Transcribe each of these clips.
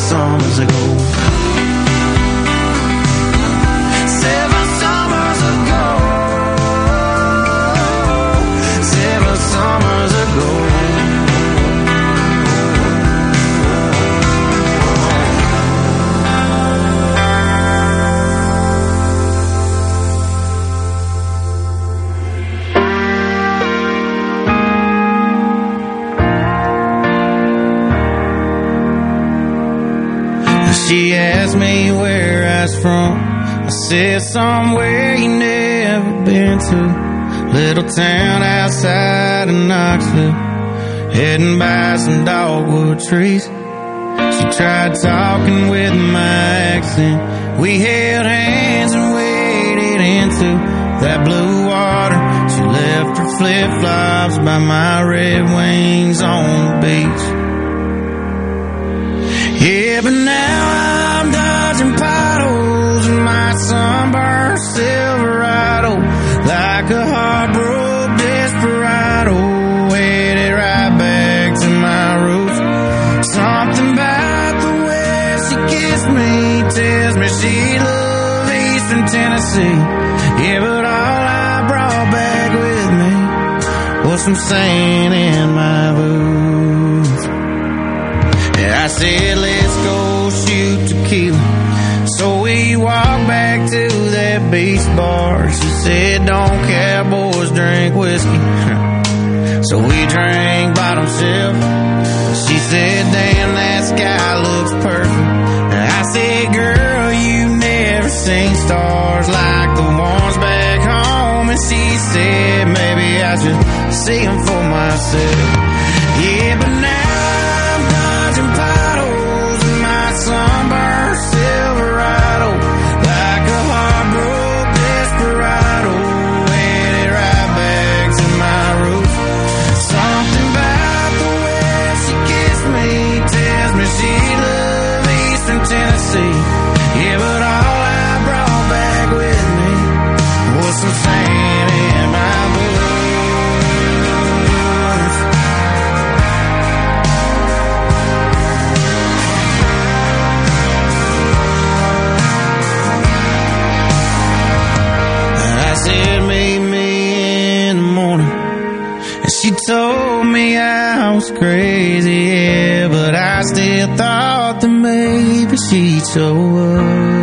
summers ago. 7 summers ago. 7 summers ago. She asked me where I was from. I said somewhere you never been to. Little town outside of Knoxville, heading by some dogwood trees. She tried talking with my accent. We held hands and waded into that blue water. She left her flip-flops by my Red Wings on the beach. Yeah, but now I'm dodging potholes in my sunburned Silverado, like a heartbroken desperado, headed right back to my roots. Something about the way she kissed me tells me she loves Eastern Tennessee. Yeah, but all I brought back with me was some sand in my boots. Yeah, I said, let's go shoot tequila. So we walked back to that beach bar. She said, don't cowboys drink whiskey. So we drank bottom shelf. She said, damn, that sky looks perfect. I said, girl, you've never seen stars like the ones back home. And she said, maybe I should see them for myself. Yeah, but now potholes in my sunburned Silverado, like a heartbroken desperado, headed right back to my roots. Something about the way she kissed me tells me she loves Eastern Tennessee. Yeah, but all I brought back with me was some sand in my boots. Said meet me in the morning, and she told me I was crazy, yeah, but I still thought that maybe she'd show up.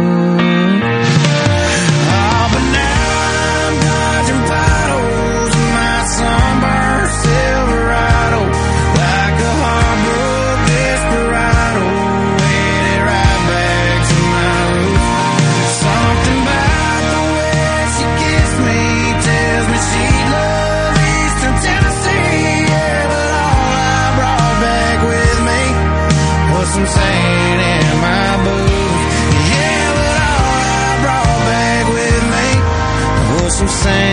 Oh, but now I'm dodging potholes in my sunburned Silverado, like a heartbroken desperado, headed right back to my roots. Something about the way she kissed me tells me she loves Eastern Tennessee. Yeah, but all I brought back with me was some sand in my boots. Yeah, but all I brought back with me was some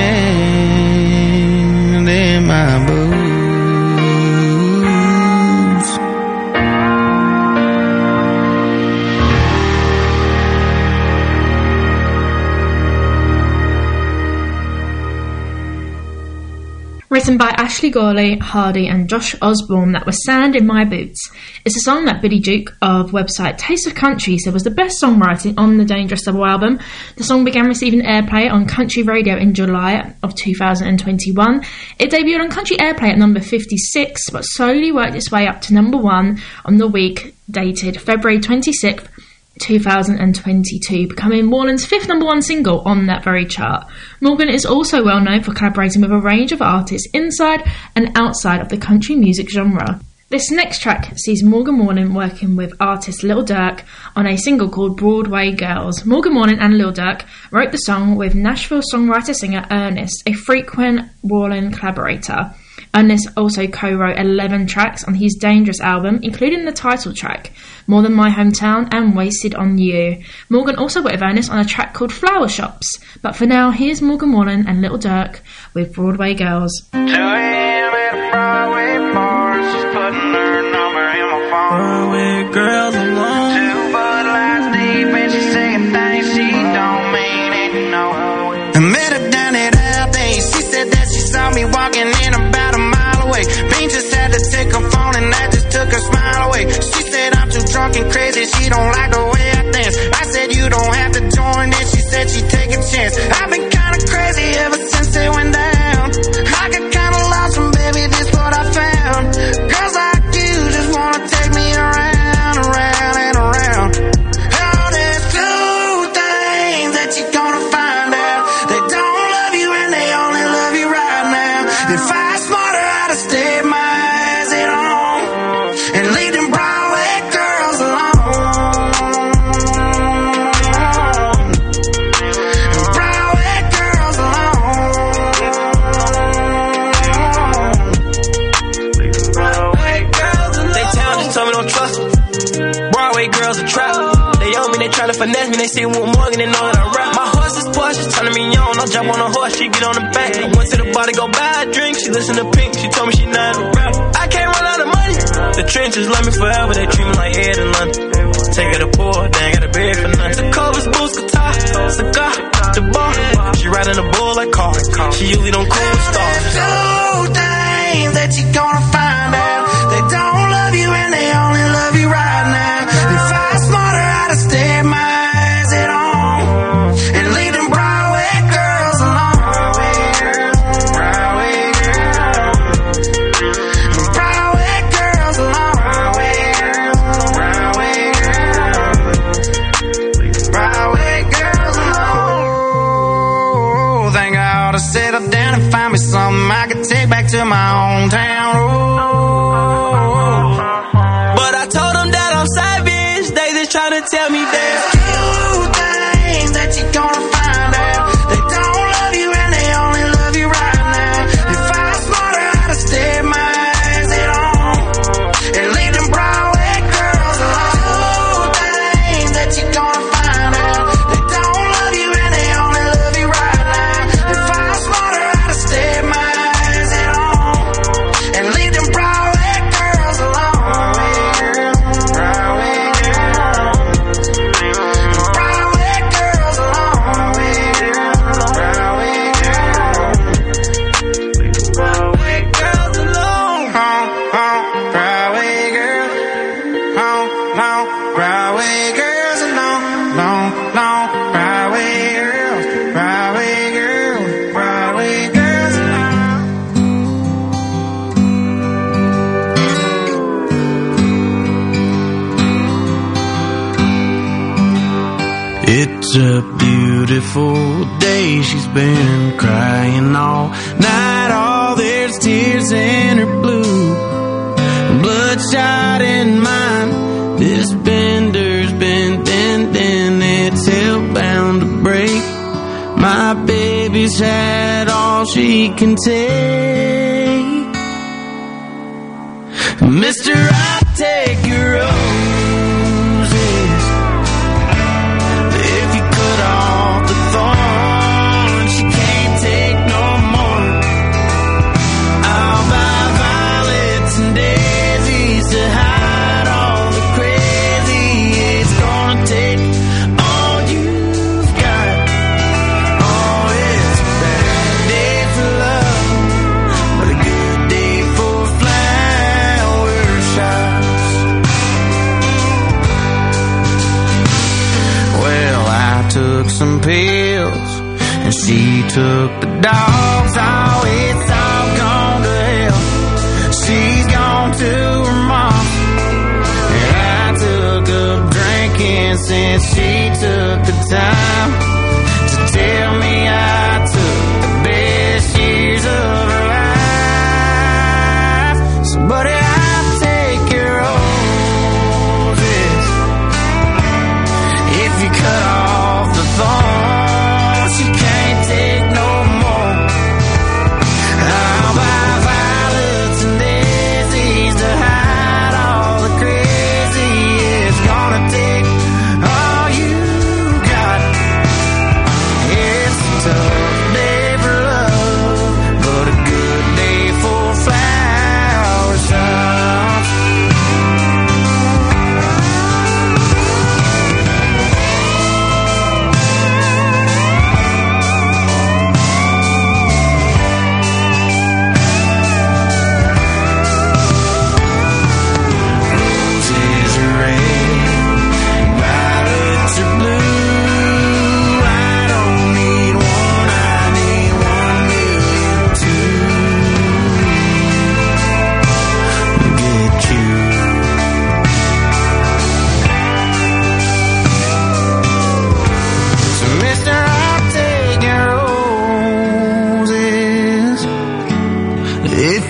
sand in my boots. Written by Ashley Gorley, Hardy and Josh Osborne, that was Sand in My Boots. It's a song that Billy Duke of website Taste of Country said was the best songwriting on the Dangerous Double album. The song began receiving airplay on country radio in July of 2021. It debuted on Country Airplay at number 56, but slowly worked its way up to number 1 on the week dated February 26th, 2022, becoming Morland's 5th number 1 single on that very chart. Morgan is also well known for collaborating with a range of artists inside and outside of the country music genre. This next track sees Morgan Wallen working with artist Lil Durk on a single called Broadway Girls. Morgan Wallen and Lil Durk wrote the song with Nashville songwriter-singer Ernest, a frequent Wallen collaborator. Ernest also co-wrote 11 tracks on his Dangerous album, including the title track, More Than My Hometown and Wasted on You. Morgan also worked with Ernest on a track called Flower Shops. But for now, here's Morgan Wallen and Lil Durk with Broadway Girls. 2 a.m. at a Broadway bar, she's putting her number in my phone. Broadway girls alone. 2 Bud Lights deep and she's saying things she don't mean it, no. I met her down at Aldi. She said that she saw me walking in about a mile away. Bean just had to take her phone and I just took her smile away. She said said I'm too drunk and crazy, she don't like the way I dance. I said you don't have to join in, she said she'd take a chance. I've been kinda crazy ever since it went down. I got kinda lost and baby, this what I found. Girls like you just wanna take me around, around and around. Oh, there's two things that you're gonna find out. They don't love you and they only love you right now. If I was smarter, I'd have stayed my eyes at home and leave them Broadway girls alone. Broadway girls alone. Broadway girls alone. They town just told me don't trust me. Broadway girls are trap. They owe me, they tryna finesse me. They see Will Morgan, they know that I rap. My horse is poor, she's turning me on. I'll jump on a horse, she get on the back. I went to the bar to go buy a drink. She listen to Pink, she told me she not a rap. I can't run out of money. The trenches love me forever, they treat me like Ed in London. Take her to poor, they ain't got a bed for nothing. The covers, boots, guitar, cigar, the bar. She riding a bull like car. She usually don't cool stars. Two things that you're gonna find out. They don't love you and they only love you right now. If I was smarter, I'd have stayed my eyes at home and leave them Broadway girls alone. Broadway girls alone. Broadway girls alone. Think I ought to settle down and find me something I could take back to my hometown. But I told them that I'm savage. They just tryna tell me that. Two things that you're gonna find out. They don't love you and they only love you right now. If I was smarter, I'd have stayed my eyes at home and leave them Broadway girls alone. Two things that you're gonna find out. They don't love you and they only love you right now. If I was smarter, I'd have stayed my eyes at home and leave them Broadway girls alone. Broadway girls alone. Broadway girls alone. Broadway girls. Broadway girls alone. Broadway girls. Broadway girls. Broadway girls alone. It's a beautiful day, she's been crying all night. All there's tears in her blue, bloodshot in mine. This bender's been bending, it's hell-bound to break. My baby's had all she can take. Mister, I take your roses. If you cut off the thorn, she can't take no more. I'll buy violets and daisies to hide all the crazy. It's gonna take all you've got. Oh, it's a bad day for love, but a good day for flower shots. Well, I took some pills and she took the dogs. Oh, it's all gone to hell. She's gone to her mom, and I took up drinking since she took the time to tell me I took the best years of her life. So, buddy, I'll take your roses if you cut off the thorn. She can't take no more. I'll buy violets and daisies to hide all the crazy. It's gonna take all you got. It's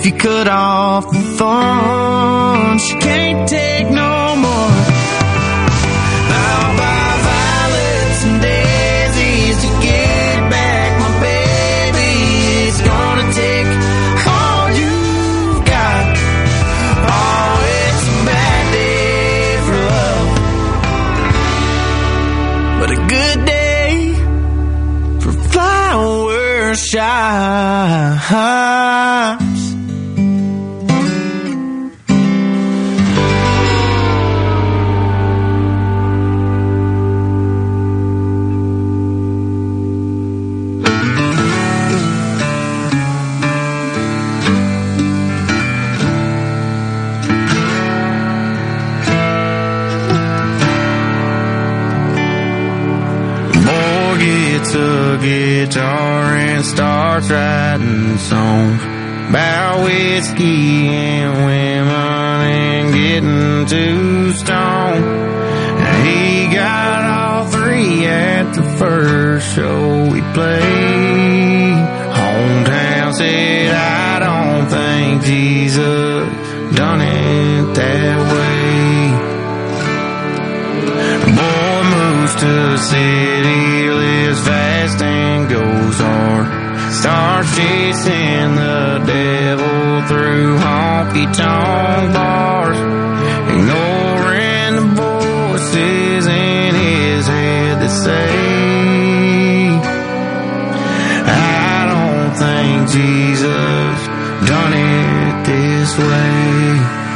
If you cut off the thorn, she can't take no more. I'll buy violets and daisies to get back my baby. It's gonna take all you've got. Oh, it's a bad day for love, but a good day for flower shops. A guitar and starts writing songs about whiskey and women and getting too stoned. Now he got all three at the first show we played. Hometown said, I don't think Jesus done it that way. Boy moves to the city, lives fast and goes hard, starts chasing the devil through honky-tonk bars, ignoring the voices in his head that say, I don't think Jesus done it this way.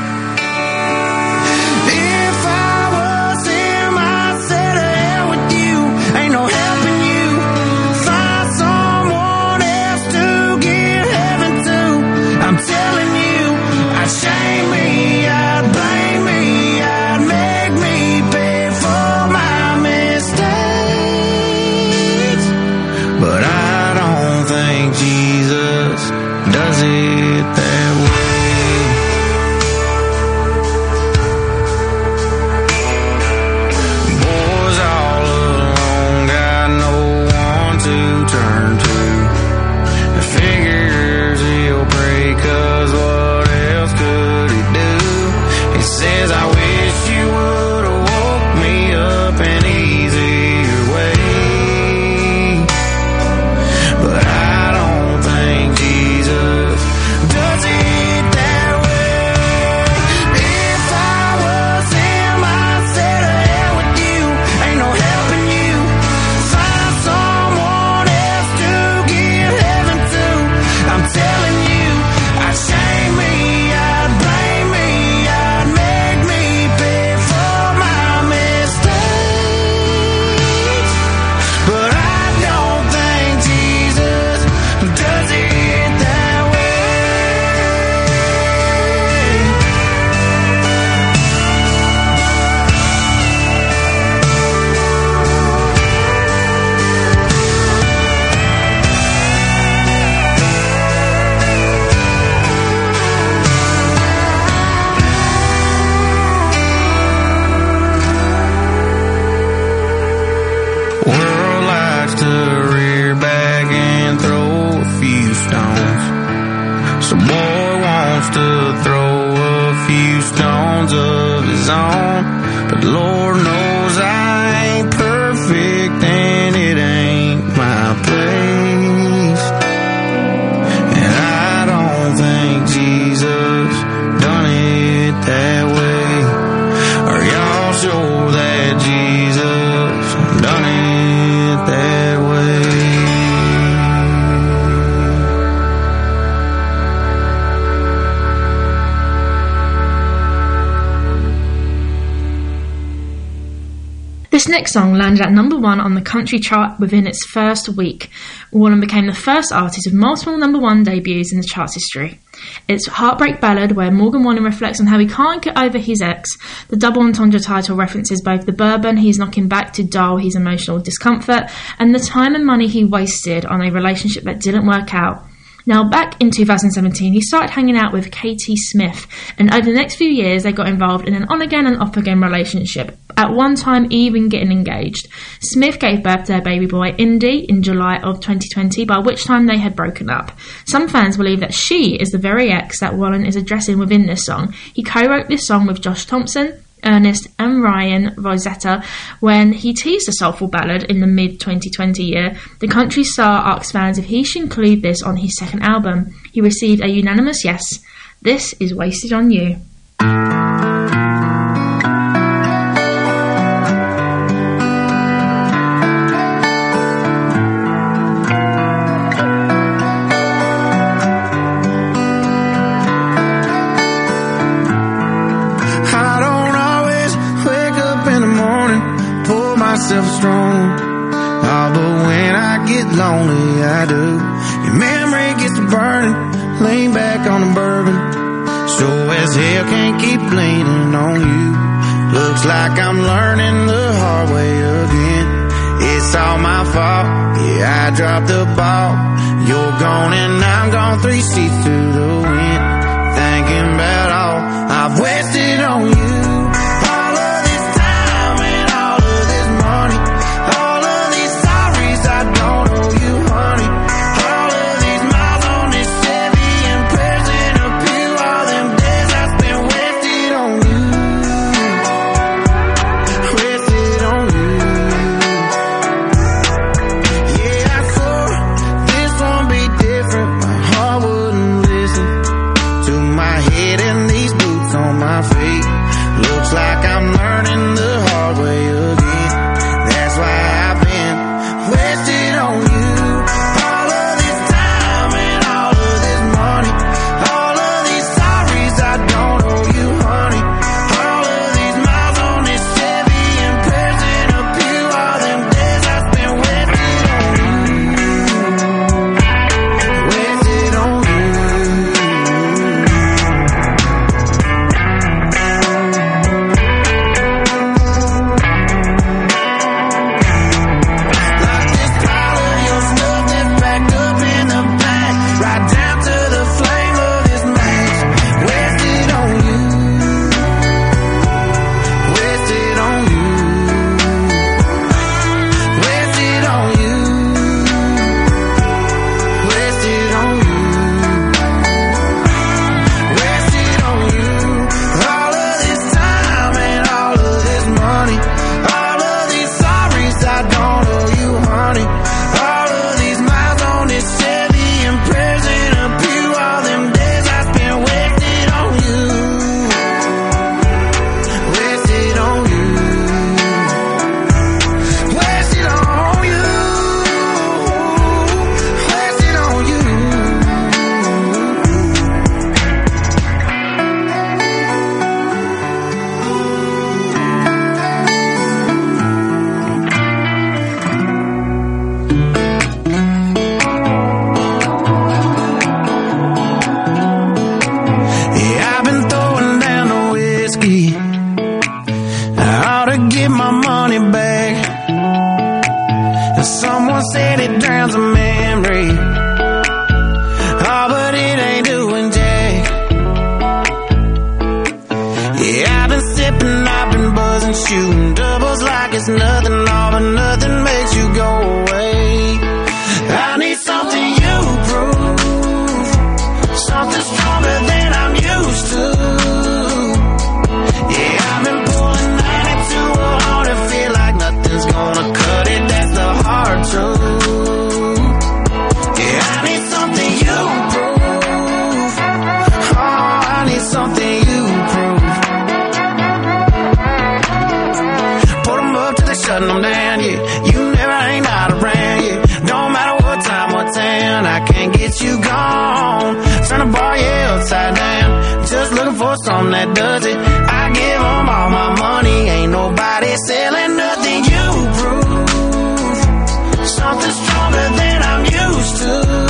This next song landed at number 1 on the country chart within its first week. Wallen became the first artist with multiple number 1 debuts in the chart's history. It's a heartbreak ballad where Morgan Wallen reflects on how he can't get over his ex. The double entendre title references both the bourbon he's knocking back to dull his emotional discomfort and the time and money he wasted on a relationship that didn't work out. Now, back in 2017, he started hanging out with Katie Smith, and over the next few years, they got involved in an on-again and off-again relationship, at one time even getting engaged. Smith gave birth to their baby boy, Indy, in July of 2020, by which time they had broken up. Some fans believe that she is the very ex that Wallen is addressing within this song. He co-wrote this song with Josh Thompson, Ernest and Ryan Rosetta when he teased a soulful ballad in the mid-2020 year. The country star asked fans if he should include this on his second album. He received a unanimous yes. This is Wasted on You. Strong. Oh, but when I get lonely, I do. Your memory gets to burning. Lean back on the bourbon. Sure as hell can't keep leaning on you. Looks like I'm learning the hard way again. It's all my fault. Yeah, I dropped the ball. You're gone and I'm gone 3 seats through the wind. Thinking about all I've wasted on you. Something that does it. I give them all my money. Ain't nobody selling nothing. You prove something stronger than I'm used to.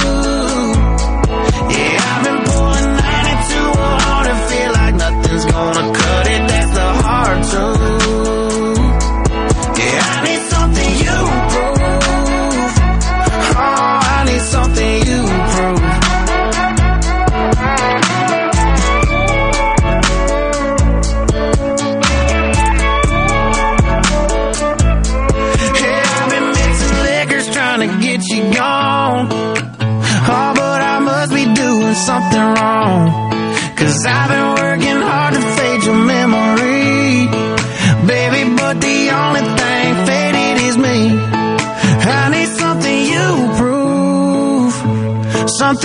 Yeah, I've been pulling 92 on and feel like nothing's gonna cut it. That's the hard truth. Yeah, I need something you prove. Oh, I need something you prove.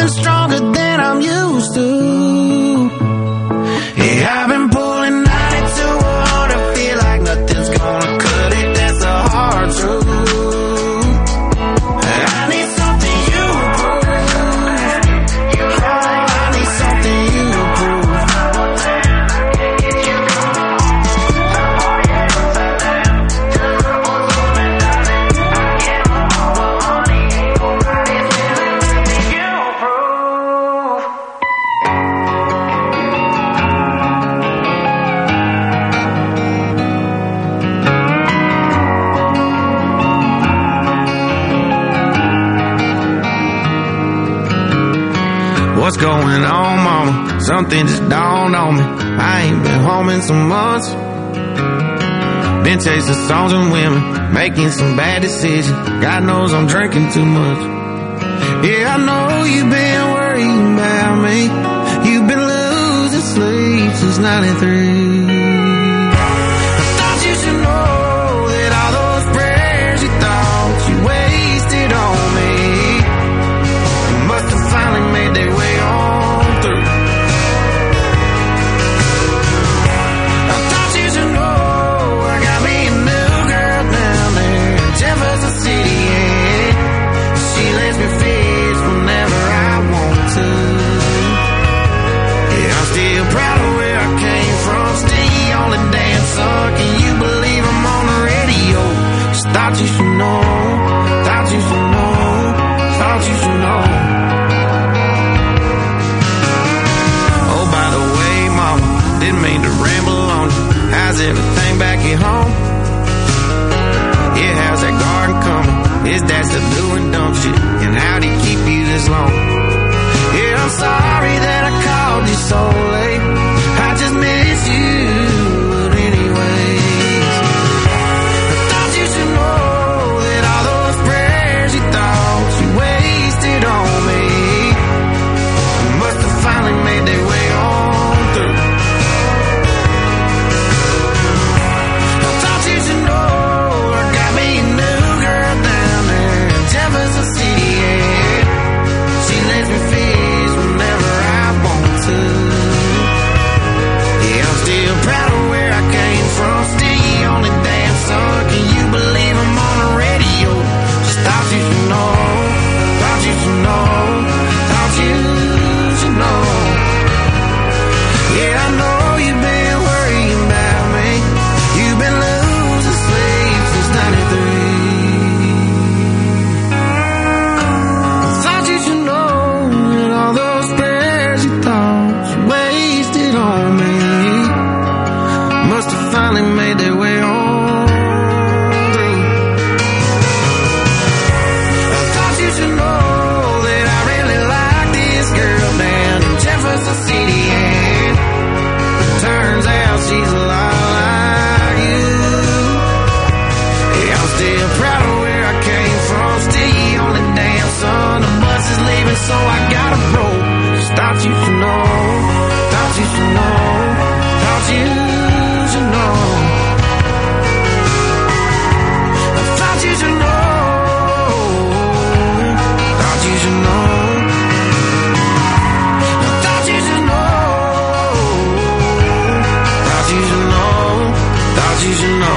something stronger than I'm used to. Yeah, I've been pulling 92 on. I feel like nothing's gonna cut it. That's a hard truth. I need something you prove. I need something you prove. What's going on, mama? Something just dawned on me. I ain't been home in some months. Been chasing songs and women, making some bad decisions. God knows I'm drinking too much. Yeah, I know you've been worrying about me. You've been losing sleep since 93. I thought you should know that all those prayers you thought you wasted on me must have finally made their way on through. I thought you should know I got me a new girl down there in Jefferson City, yeah. She lets me fish whenever I want to. Yeah, I'm still proud of where I came from. Still the only damn son. Can you believe I'm on the radio? Just thought you should know. Thought you should know. Thought you should know. Oh, by the way, mama, didn't mean to ramble on you. How's everything back at home? Yeah, how's that garden coming? Is that still doing dumb shit? And how'd he keep you this long? Yeah, I'm sorry that I called you so late. I just miss you, but anyways, I thought you should know that all those prayers you thought you wasted on me must have finally made their way on through. I thought you should know I got me a new girl down there in Jefferson City, yeah. She lets me fish whenever I want to. Yeah, I'm still proud of where I came from. Still the only damn son. Can you believe I'm on the radio? Just thought you should know. Thought you should know. Thought you should know. Yeah, I know you've been worrying about me. You've been losing sleep since 93. I thought you should know that all those prayers you thought you wasted on me must have finally made their way on through. I thought you should know that I really like this girl down in Jefferson City, yeah. Turns out she's a lot like you. Yeah, I'm still proud of where I came from. Still the only damn son. The bus is leaving, so I gotta roll. Just thought you should know. Thought you should know. Thought you should know. I thought you should know. Thought you should know. I thought you should know. Thought you should know. Thought you should know.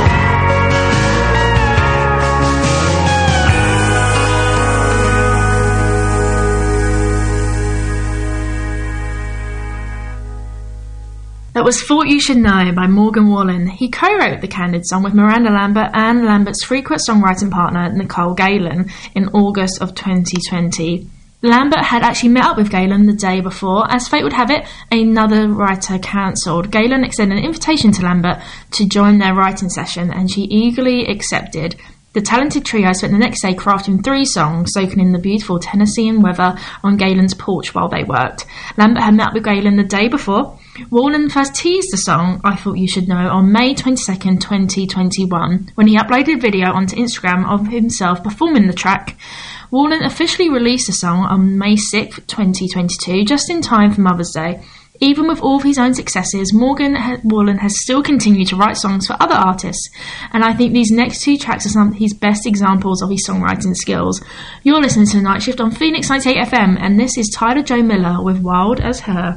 That was Thought You Should Know by Morgan Wallen. He co-wrote the Candid song with Miranda Lambert and Lambert's frequent songwriting partner Nicole Galen in August of 2020. Lambert had actually met up with Galen the day before. As fate would have it, another writer cancelled. Galen extended an invitation to Lambert to join their writing session, and she eagerly accepted. The talented trio spent the next day crafting 3 songs, soaking in the beautiful Tennessean weather on Galen's porch while they worked. Lambert had met up with Galen the day before. Wallen first teased the song, I Thought You Should Know, on May 22nd, 2021, when he uploaded a video onto Instagram of himself performing the track. Wallen officially released the song on May 6th, 2022, just in time for Mother's Day. Even with all of his own successes, Morgan Wallen has still continued to write songs for other artists, and I think these next two tracks are some of his best examples of his songwriting skills. You're listening to The Night Shift on Phoenix 98 FM, and this is Tyler Joe Miller with Wild as Her.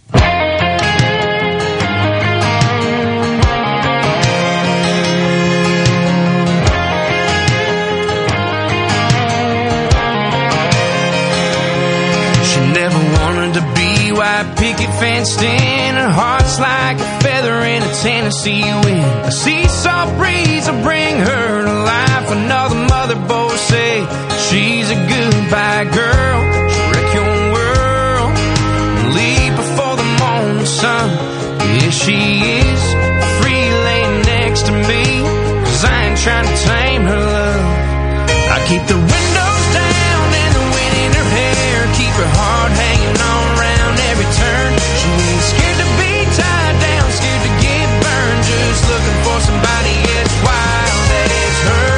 White picket fenced in, her heart's like a feather in a Tennessee wind. A seesaw breeze will bring her to life. Another mother both say she's a goodbye girl. She'll wreck your world, leave before the morning sun. Yeah, she is free laying next to me, 'cause I ain't trying to tame her love. I keep the windows down and the wind in her hair, keep her heart hanging on round every turn. She ain't scared to be tied down, scared to get burned, just looking for somebody as wild as her.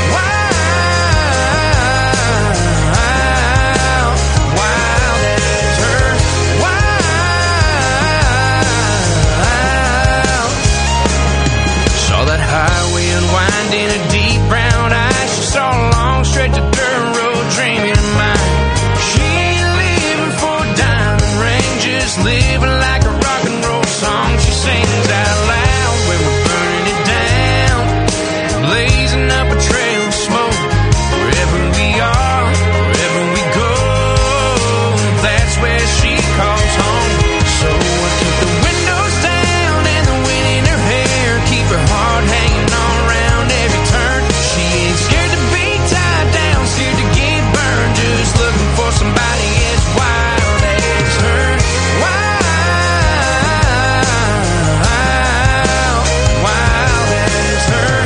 Wild, wild as her. Wild. Saw that highway unwind in a deep brown eye. She saw a long stretch of dirt road dreaming of mine. She ain't living for a diamond ring, just living like a rock and roll song. She sings out loud when we're burning it down, blazing up a trail of smoke. Wherever we are, wherever we go, that's where she calls home. So I keep the windows down and the wind in her hair, keep her heart hanging on around every turn. She ain't scared to be tied down, scared to get burned, just looking for somebody as wild as her. Wild, wild as her.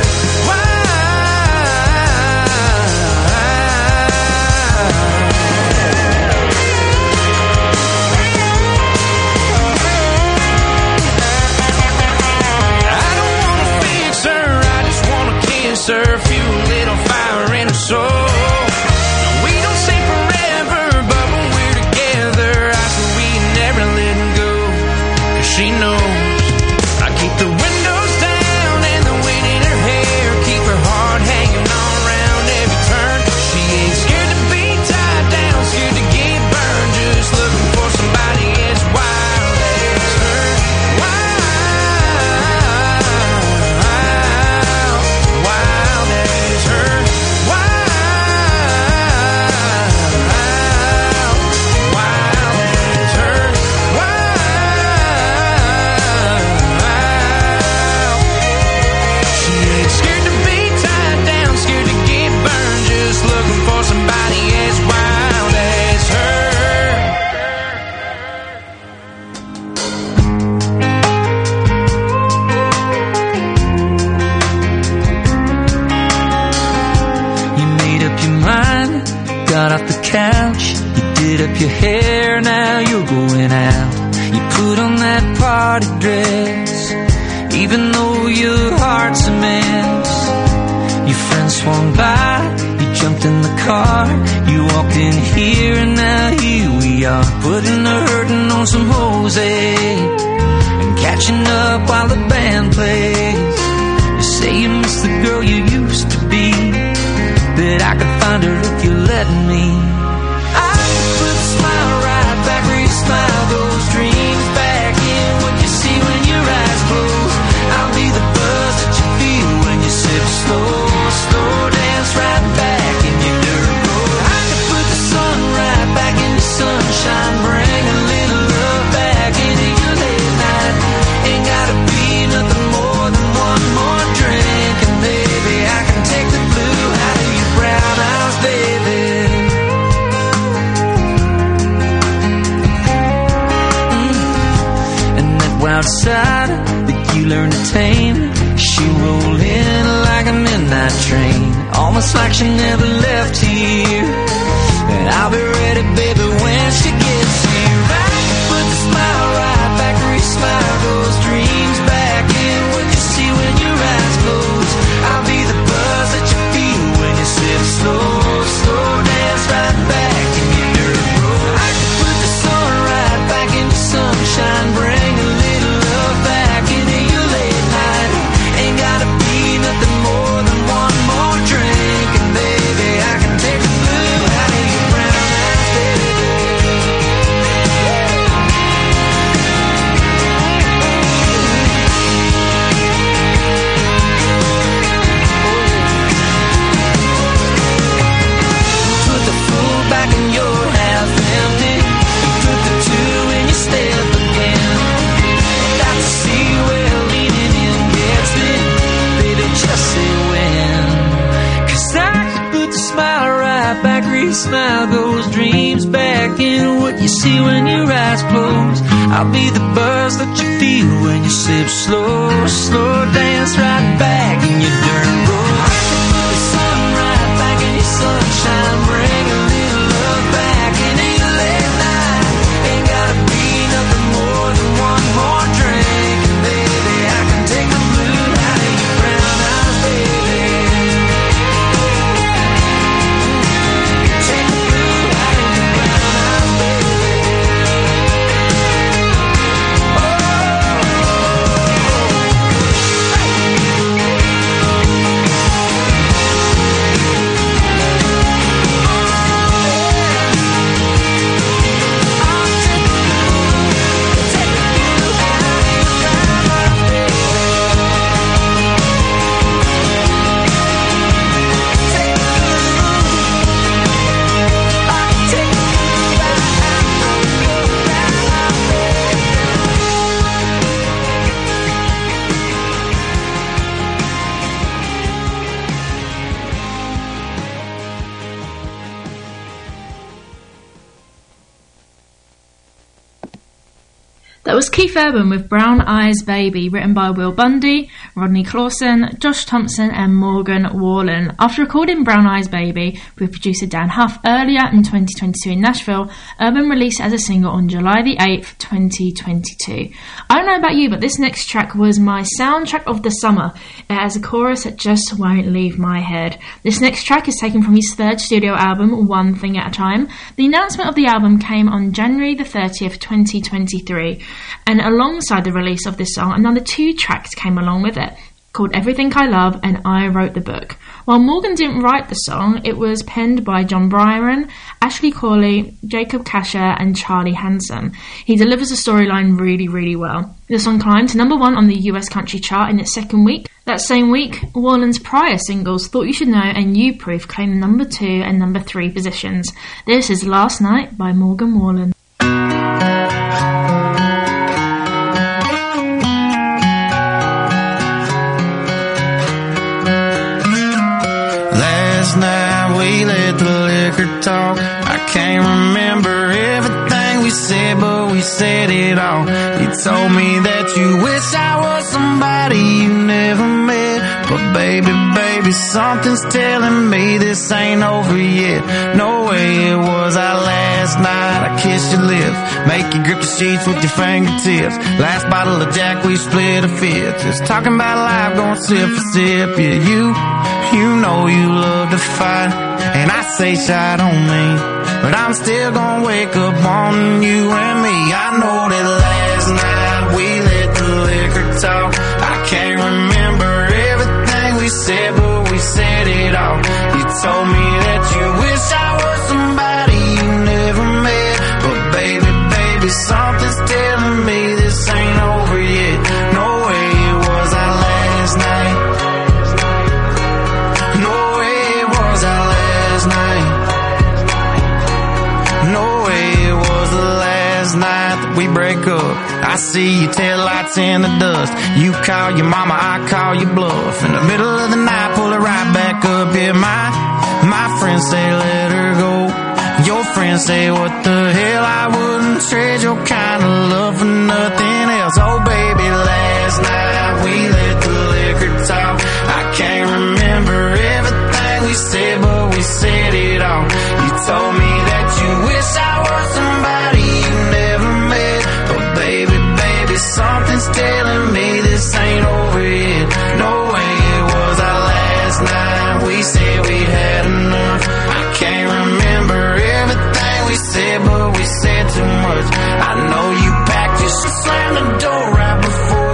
I don't wanna fix her, I just wanna kiss her, feel a little fire in her soul. We don't say forever, but when we're together, I swear we ain't never letting go, 'cause she knows. I keep the windows down and the wind in her hair, keep her heart hanging on around every turn. She ain't scared to be tied down, scared to get burned, just looking for somebody as wild as her. Wild, wild as her. Wild, wild as her. Wild. She ain't scared to be tied down, scared to get burned, just looking for somebody as wild as her. You made up your mind, got off the couch, you did up your hair, now you're going out. You put on that party dress, even though your heart's a mess. Your friend swung by, you jumped in the car, you walked in here, and now here we are, putting the hurting on some Jose and catching up while the band plays. You say you miss the girl you used to be, that I could find her if you let me. I could put a smile right back where you smile, those dreams back in what you see when your eyes close. I'll be the buzz that you feel when you sip slow, slow dance right back in your dirt road. I could put the sun right back in the sunshine, bring a little love back into your late night. Ain't gotta be nothing more than one more drink, and maybe I can take the blue out of your brown eyes, baby. And that wild side that you learned to tame, she rolled in like a midnight train, almost like she never left here. And I'll be ready, baby, when she gets here. I can put the smile right back where you smile, those dreams back in what you see when your eyes close. I'll be the buzz that you feel when you sip slow, slow dance right back in your dirt road. I can put the sun right back in the sunshine, smile goes, dreams back in what you see when your eyes close. I'll be the buzz that you feel when you sip slow, slow dance right back in your dirt road. Put the sun right back in your sunshine, bring a little love back into your late night. Ain't gotta be nothing more than one more drink, baby. I can take the mood out of your brown eyes, baby. Take the mood out of your brown eyes, baby. That was Keith Urban with Brown Eyes Baby, written by Will Bundy, Rodney Clawson, Josh Thompson and Morgan Wallen. After recording Brown Eyes Baby with producer Dan Huff earlier in 2022 in Nashville, Urban released it as a single on July the 8th, 2022. I don't know about you, but this next track was my soundtrack of the summer. It has a chorus that just won't leave my head. This next track is taken from his third studio album, One Thing at a Time. The announcement of the album came on January the 30th, 2023. And alongside the release of this song, another 2 tracks came along with it, called Everything I Love and I Wrote the Book. While Morgan didn't write the song, it was penned by John Byron, Ashley Corley, Jacob Kasher and Charlie Handsome. He delivers the storyline really, really well. The song climbed to number 1 on the US country chart in its second week. That same week, Wallen's prior singles, Thought You Should Know and You Proof, claimed number 2 and number 3 positions. This is Last Night by Morgan Wallen. Last night we let the liquor talk. I can't remember everything we said, but we said it all. You told me that you wish I was somebody you never met, but baby, something's telling me this ain't over yet. No way it was our last night. I kissed your lips, make you grip the sheets with your fingertips. Last bottle of Jack, we split a fifth. Just talking about life, going sip for sip. Yeah, you know you love to fight, and I say shot on me, but I'm still gonna wake up on you and me. I know that last night we let the liquor talk. I can't remember everything we said, but we said it all. You told me that you wish I was somebody you never met, but baby, something's telling me this ain't over yet. No way it was our last night. No way it was our last night. No way it was the last night that we break up. I see your taillights in the dust. You call your mama, I call your bluff. In the middle of the night, pull it right back up. Yeah, my friends say let her go. Your friends say what the hell, I wouldn't trade your kind of love for nothing else. Oh baby, last night we let the liquor talk. I can't remember everything we said, but we said it all. You told me that you wish I was somebody you never met, but baby, something's telling me this ain't over yet. No way it was our last night. We said we had enough. I can't remember everything we said, but we said too much. I know you packed your shit, slammed the door right before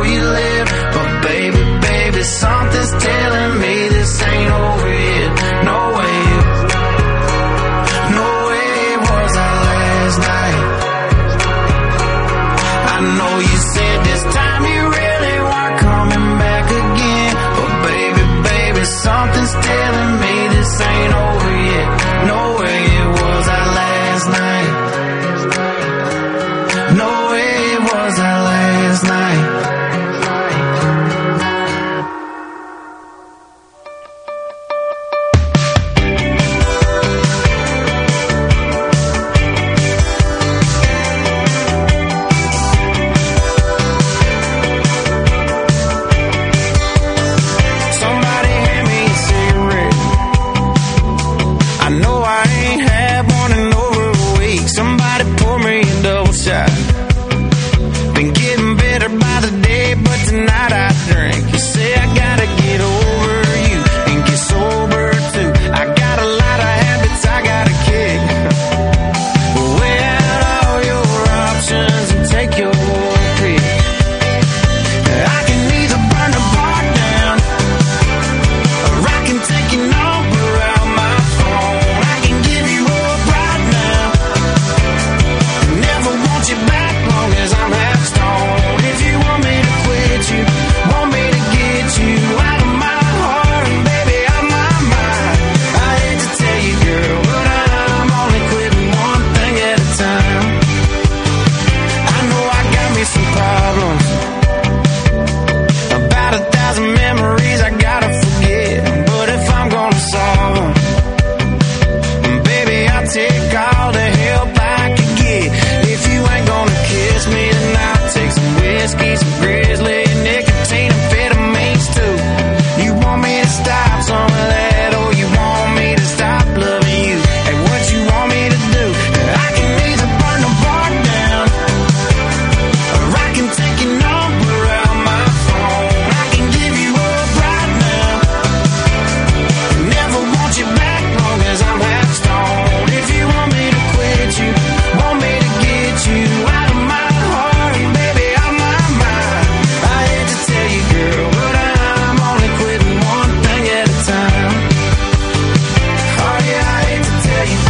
stop some of that, or you want me to stop loving you? Hey, what you want me to do? I can either burn the bar down, or I can take your number out my phone. I can give you up right now, never want you back long as I'm half stoned. If you want me to quit you, want me to get you out of my heart, baby, out of my mind. I hate to tell you, girl, but I'm only quitting one thing at a time. Oh yeah, I hate to tell you.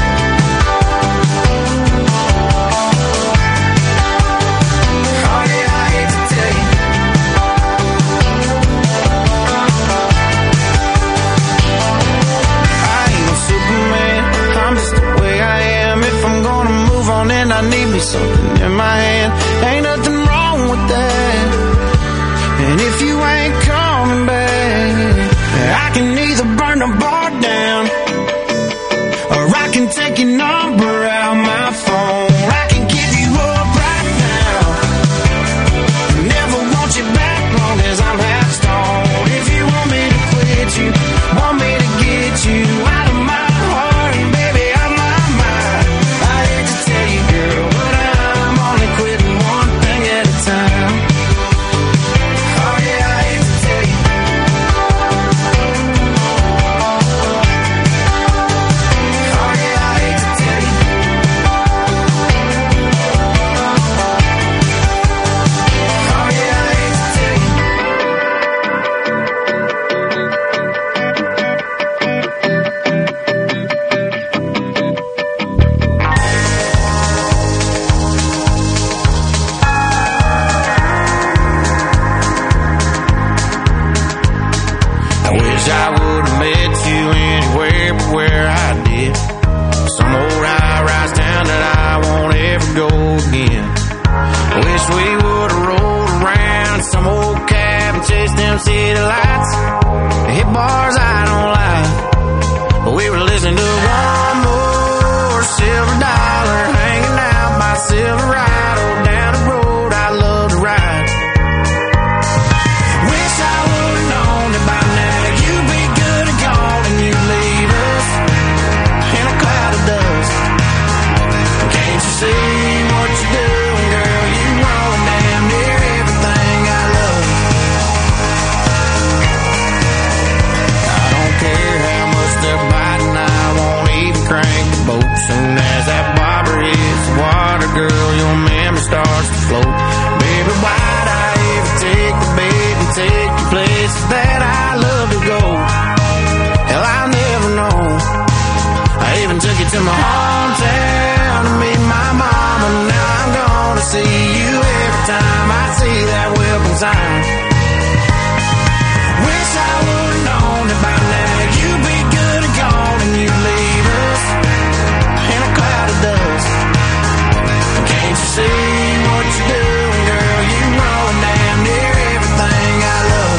Oh yeah, I hate to tell you. I ain't no Superman, I'm just the way I am. If I'm gonna move on, then I need me something in my hand. Ain't nothing wrong with that. And if you ain't coming back, I can either burn the bar down, or I can take your number out my phone. I can give you up right now, never want you back long as I'm half stoned. If you want me to quit you, want me to get you out of my heart, baby, out of my mind. I hate to tell you, girl, but I'm only quitting one thing at a time. Oh yeah, I hate to tell you. Oh yeah, I hate to tell you. Oh yeah, I hate to tell you. I wish I would've met you anywhere but where I did. Some old high-rise town that I won't ever go again. I wish we would've rolled around some old cab and chased them city lights. Hit bars I don't like, but we were listening to one more Silver Dollar, hanging out by Silverado, down the road I love to ride. Wish I would've known that by now you'd be good and gone, and you'd leave us in a cloud of dust. Can't you see what you're doing, girl? You ruin damn near everything I love. I don't care how much they're biting, I won't even crank the boat. Soon as that bobber hits the water, girl, your memory starts to float. Baby, why'd I ever take the bait and take you places that I love to go? Hell, I'll never know. I even took you to my hometown to meet my mama. Now I'm gonna see you every time I see that welcome sign. Wish I would've known that by now you'd be good and gone, and you'd leave us in a cloud of dust. Can't you see what you're doing, girl? You ruin damn near everything I love.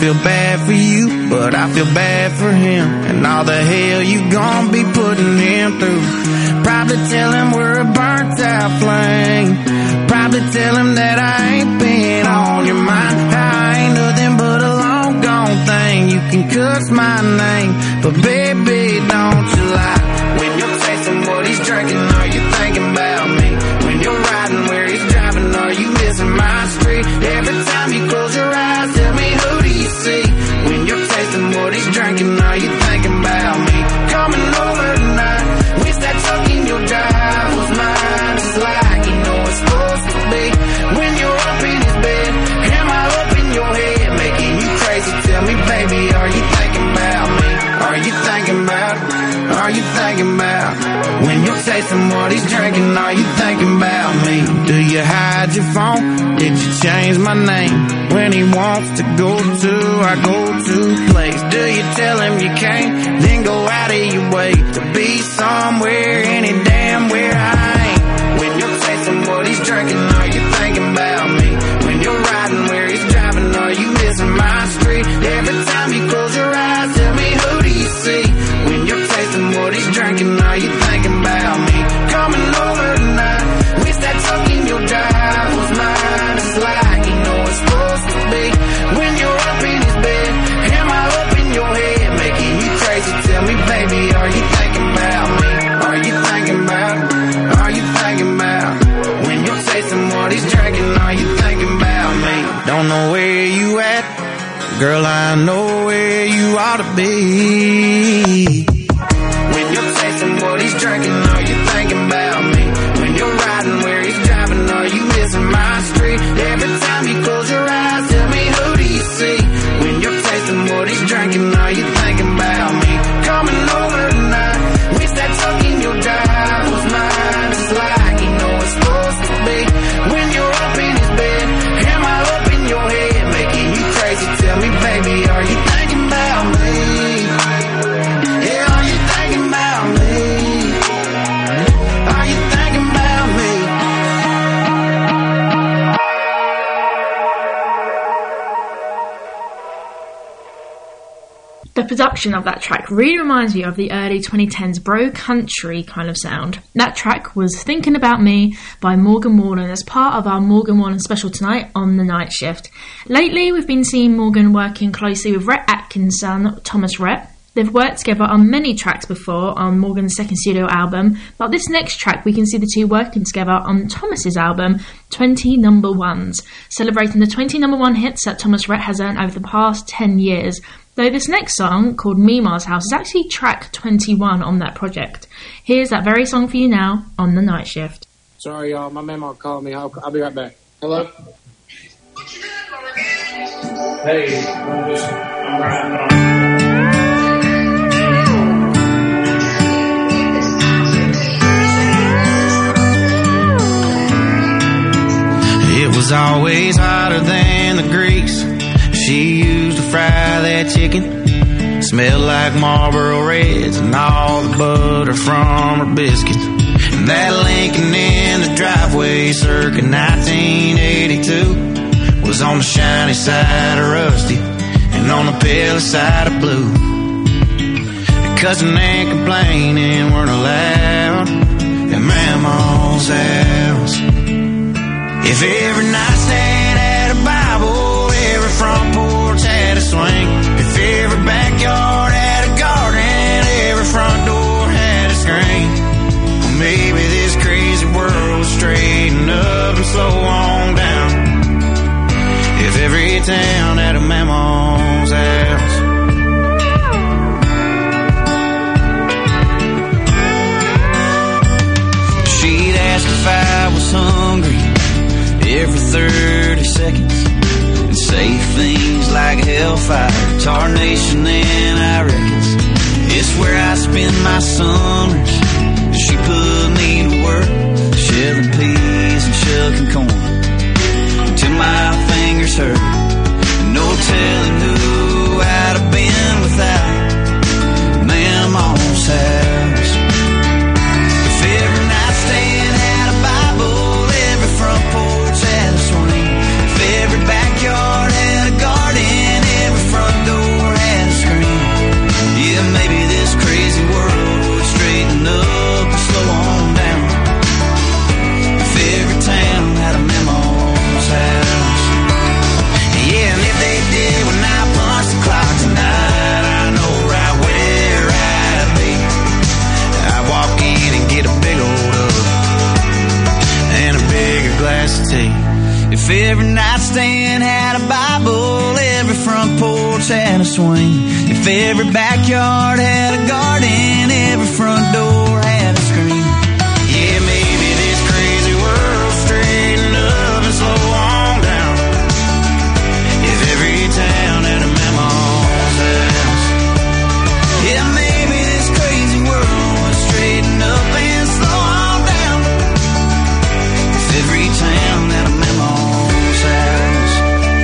feel bad for you, but I feel bad for him and all the hell you gon' be putting him through. Probably tell him we're a burnt out flame. Probably tell him that I ain't been on your mind. I ain't nothing but a long gone thing. You can cuss my name, but baby, don't you lie. When you're tasting what he's drinking, are you thinking about me? When you're riding where he's driving, are you missing my street? Every time you close your eyes, tell me, who do you see? When you're tasting what he's drinking, are you thinking about me? Coming over tonight, wish that truck in your drive was mine. It's like you know it's supposed to be. When you're up in his bed, am I up in your head, making you crazy? Tell me, baby, are you thinking about me? Are you thinking about it? Are you thinking about when you're tasting what he's drinking? Are you thinking about me? Do you hide your phone? Did you change my name? When he wants to go to, I go to place. Do you tell him you can't, then go out of your way to be somewhere, any damn where I ain't? When you're tasting what he's drinking, are you thinking about me? When you're riding where he's driving, are you missing my street? Every time you close your eyes, tell me, who do you see? When you're tasting what he's drinking, are you thinking about me? Coming over tonight, wish that truck in your drive was mine. It's like you know it's supposed to be. When you're up in his bed, am I up in your head, making you crazy? Tell me, baby, are you thinking about me? Are you thinking about it? Are you thinking about when you're tasting what he's drinking? Are you thinking about me? Don't know where you at, girl, I know where you ought to be. When you're tasting what he's drinking, are you thinking about me? When you're riding where he's driving, are you missing my street? Every time you close your eyes, tell me, who do you see? When you're tasting what he's drinking, are you thinking about me? Coming over tonight, wish that truck in your drive was mine. It's like you know it's supposed to be. When you're up in his bed, am I up in your head, making you crazy? Tell me, baby, are you thinking about me? Yeah, are you thinking about me? Are you thinking about me? The production of that track really reminds me of the early 2010s bro country kind of sound. That track was Thinking About Me by Morgan Wallen as part of our Morgan Wallen special tonight on The Night Shift. Lately, we've been seeing Morgan working closely with Rhett Atkins' son, Thomas Rhett. They've worked together on many tracks before on Morgan's second studio album, but this next track we can see the two working together on Thomas's album, 20 Number Ones, celebrating the 20 number one hits that Thomas Rhett has earned over the past 10 years. Though this next song, called Mima's House, is actually track 21 on that project. Here's that very song for you now on The Night Shift. Sorry, y'all. My mama called me. I'll be right back. Hello? Hey, I'm right. It was always hotter than the grease she used to fry that chicken. Smelled like Marlboro Reds and all the butter from her biscuits. And that Lincoln in the driveway circa 1982 was on the shiny side of rusty and on the pale side of blue. The cussing and complaining weren't allowed at Mama's house. If every nightstand had a Bible, every front porch had a swing, if every backyard had a garden, every front door had a screen, well, maybe this crazy world would straighten up and slow on down. If every town had a Mama's house. She'd ask if I was hungry every 30 seconds and say things like hellfire, tarnation, and I reckons it's where I spend my summers. She put me to work, shelling peas and shucking corn until my fingers hurt. No telling who I'd have been without Mama's house. If every nightstand had a Bible, every front porch had a swing, if every backyard had a garden, every front every nightstand had a Bible, every front porch had a swing. If every backyard had a garden, every front door had a screen. Yeah, maybe this crazy world straighten up and slow on down. If every town had a Mama's house. Yeah, maybe this crazy world would straighten up and slow on down. If every town had a Mama's house.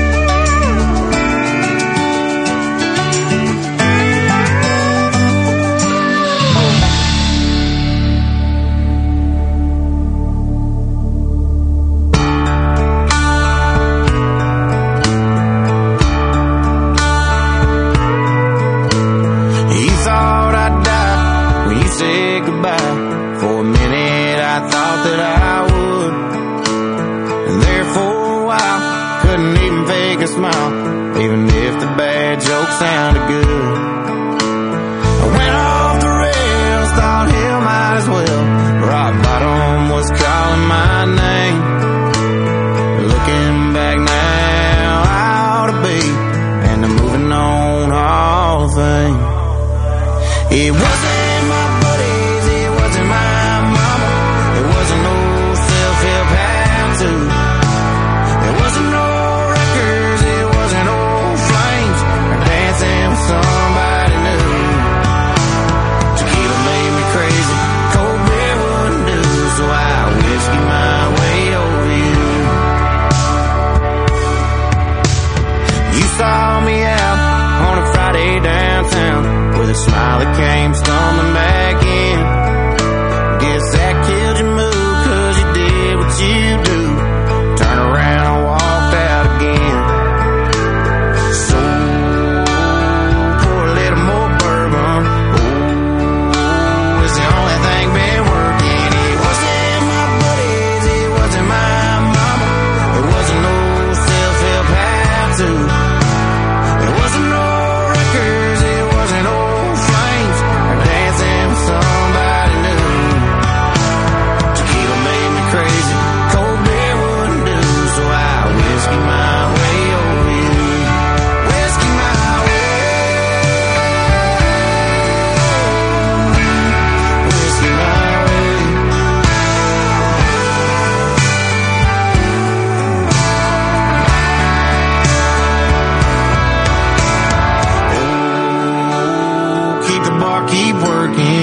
You thought I'd die when you said goodbye. For a minute I thought that I would. And there for a while, couldn't even fake a smile, even if the bad joke sounded good. I went off the rails, thought hell might as well. Rock bottom was calling my name. Looking back now, I ought to be in the moving on Hall of Fame. It wasn't my buddies, it wasn't my mama. There wasn't no self-help how-to. There wasn't no records, it wasn't old flames, or dancing with somebody new. Tequila made me crazy, cold beer wouldn't do, so I whiskey my way over you. You saw me out on a Friday downtown with a smile that came stumbling back in. Guess that killed your mood, 'cause you did what you do. Turned around and walked out again. So pour a little more bourbon. Oh, it's the only thing been working. It wasn't my buddies, it wasn't my mama. There wasn't no self-help how-to. There wasn't no records, it wasn't old flames, or dancing with somebody new. Tequila made me crazy, cold beer wouldn't do, so I whiskey my way over you. Whiskey my way. Whiskey my way. Oh, keep the bar, keep working.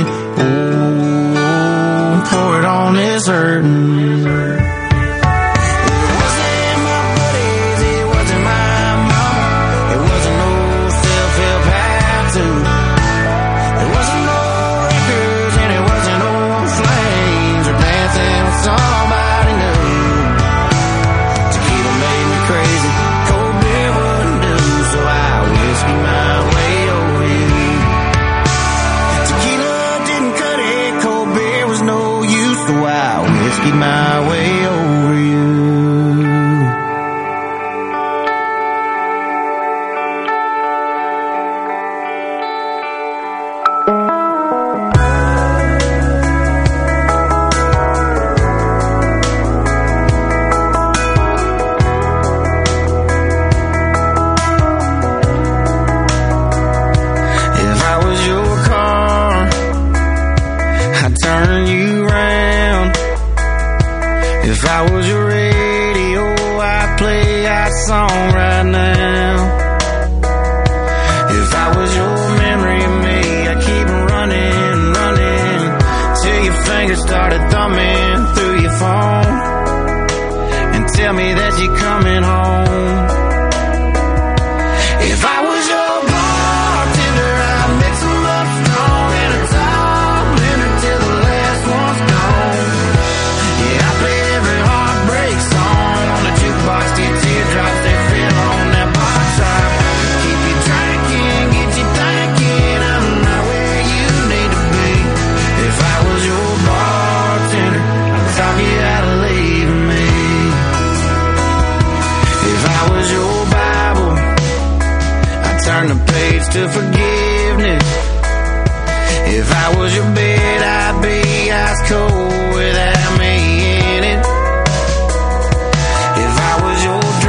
Oh, pour it on this hurting. It wasn't my buddies, it wasn't my mama. It wasn't no self-help how-to. There wasn't no records, and it wasn't old flames, or dancing with somebody new. Tequila made me crazy, cold beer wouldn't do, so I whiskey my way over you. Tequila didn't cut it, cold beer was no use, so I whiskey my way over you. If I was your car, I'd turn you round. If I was your radio, I'd play our song right now. If I was your memory of me, I'd keep running, running, till your fingers started thumbing through your phone and tell me that you're coming home. If I was your bartender, I'd mix them up strong in a tall blender till the last one's gone. Yeah, I play every heartbreak song on the jukebox till teardrops they fill on that box top. Keep you drinking, get you thinking I'm not where you need to be. If I was your bartender, I'd talk you out of leaving me. If I was your Bible, I'd turn the page to forgiveness. If I was your bed, I'd be ice cold without me in it. If I was your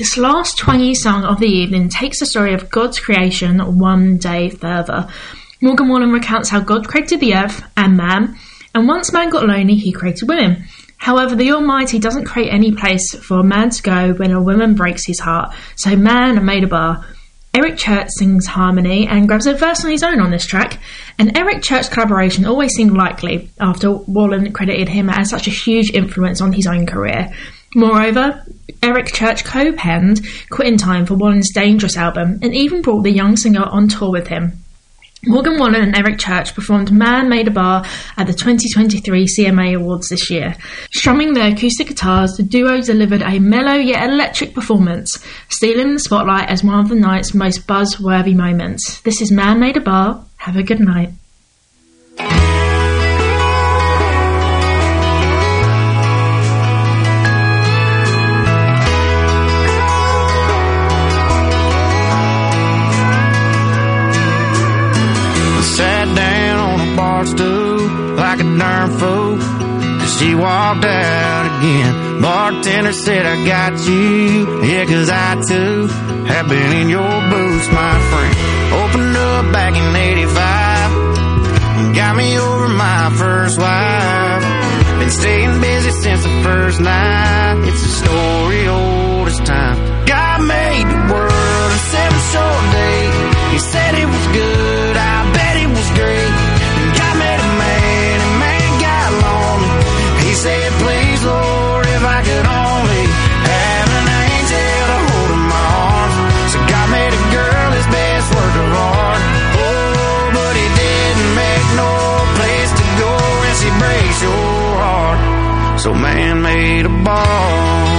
This last twangy song of the evening takes the story of God's creation one day further. Morgan Wallen recounts how God created the earth and man, and once man got lonely, he created women. However, the Almighty doesn't create any place for a man to go when a woman breaks his heart, so man made a bar. Eric Church sings harmony and grabs a verse on his own on this track. An Eric Church collaboration always seemed likely after Wallen credited him as such a huge influence on his own career. Moreover, Eric Church co-penned Quitting Time for Wallen's Dangerous album and even brought the young singer on tour with him. Morgan Wallen and Eric Church performed Man Made a Bar at the 2023 CMA Awards this year. Strumming their acoustic guitars, the duo delivered a mellow yet electric performance, stealing the spotlight as one of the night's most buzz-worthy moments. This is Man Made a Bar. Have a good night. Sat down on a bar stool like a darn fool, 'cause she walked out again. Bartender said, I got you, yeah, 'cause I too have been in your boots, my friend. Opened up back in 85 and got me over my first wife. Been staying busy since the first night. It's a story old as time. God made the world in 7 short days. He said it was good, I bet it was great. God made a man and man got lonely. He said, please Lord, if I could only have an angel to hold in my arms. So God made a girl his best work of art. Oh, but he didn't make no place to go when she breaks your heart. So man made a bar.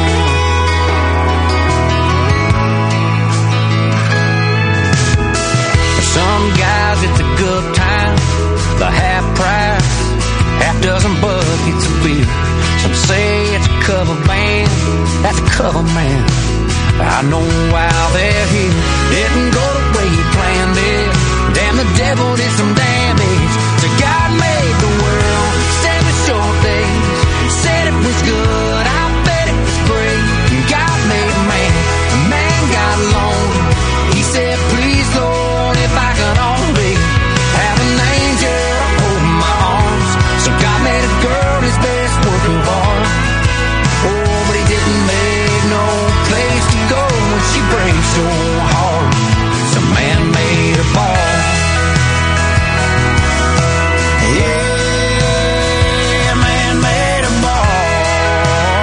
Some guys it's a good time, the half price, half dozen buckets of beer. Some say it's a cover band, that's a cover man. I know why they're here. Didn't go the way you planned it. Damn, the devil did some damage. So God made the world 7 short days. Said it was good, I bet it was great. God made man, a man got lonely. He said, please Lord, if I could only have an angel hold my arms. So God made a girl his best work of art. Oh, but he didn't make no place to go when she breaks your heart. So man made a bar. Yeah, man made a bar.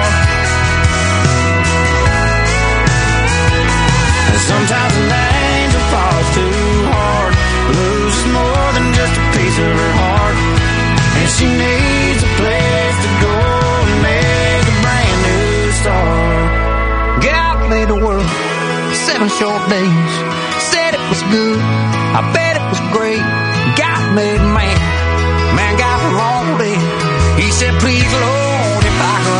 And sometimes an angel falls too hard, loses more than just a piece of her heart, and she needs a place to go and make a brand new start. God made the world 7 short days. Said it was good, I bet it was great. God made man, man got lonely. He said, please Lord, if I could